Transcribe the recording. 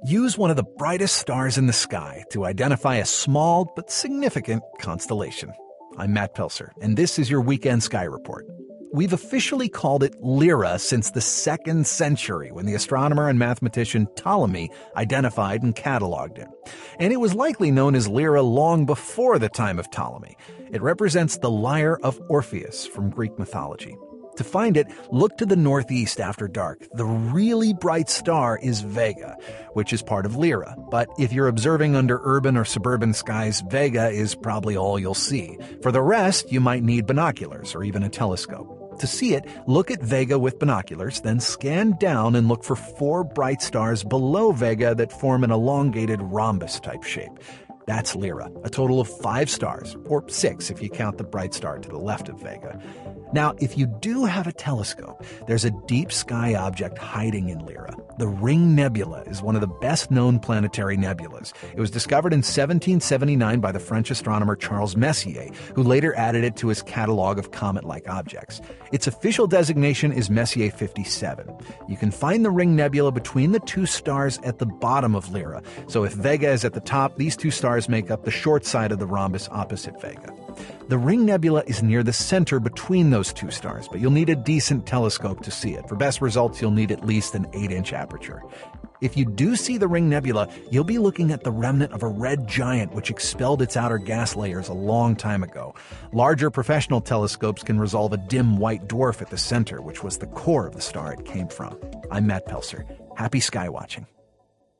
Use one of the brightest stars in the sky to identify a small but significant constellation. I'm Matt Pelser, and this is your Weekend Sky Report. We've officially called it Lyra since the 2nd century, when the astronomer and mathematician Ptolemy identified and cataloged it. And it was likely known as Lyra long before the time of Ptolemy. It represents the lyre of Orpheus from Greek mythology. To find it, look to the northeast after dark. The really bright star is Vega, which is part of Lyra. But if you're observing under urban or suburban skies, Vega is probably all you'll see. For the rest, you might need binoculars or even a telescope. To see it, look at Vega with binoculars, then scan down and look for 4 bright stars below Vega that form an elongated rhombus-type shape. That's Lyra, a total of 5 stars, or 6 if you count the bright star to the left of Vega. Now, if you do have a telescope, there's a deep sky object hiding in Lyra. The Ring Nebula is one of the best-known planetary nebulas. It was discovered in 1779 by the French astronomer Charles Messier, who later added it to his catalog of comet-like objects. Its official designation is Messier 57. You can find the Ring Nebula between the 2 stars at the bottom of Lyra. So if Vega is at the top, these 2 stars make up the short side of the rhombus opposite Vega. The Ring Nebula is near the center between those 2 stars, but you'll need a decent telescope to see it. For best results, you'll need at least an 8-inch aperture. If you do see the Ring Nebula, you'll be looking at the remnant of a red giant which expelled its outer gas layers a long time ago. Larger professional telescopes can resolve a dim white dwarf at the center, which was the core of the star it came from. I'm Matt Pelser. Happy sky watching.